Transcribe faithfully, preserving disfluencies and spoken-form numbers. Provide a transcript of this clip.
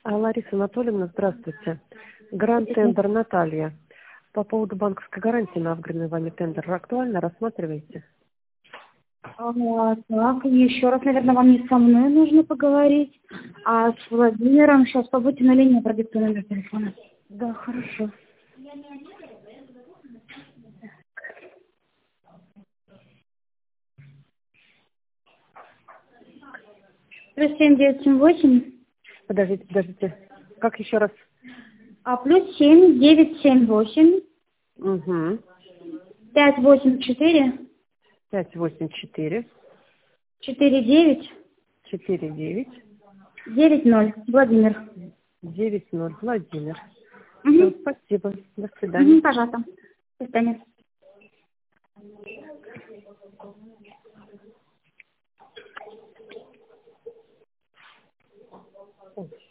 А, Лариса Анатольевна, здравствуйте. Гранд Тендер Наталья. По поводу банковской гарантии на выигранный вами тендер актуально рассматриваете? А, так, еще раз, наверное, вам не со мной нужно поговорить, а с Владимиром. Сейчас побудьте на линии, продиктую номер телефона. Да, хорошо. Плюс семь девять семь восемь. Подождите, подождите. Как еще раз? А плюс семь девять семь восемь. Угу. Пять восемь четыре. пять восемь четыре. Четыре девять. четыре девять. Девять ноль. Владимир. девять ноль. Владимир. Угу. Все, спасибо. До свидания. Угу, пожалуйста. До свидания. Ой.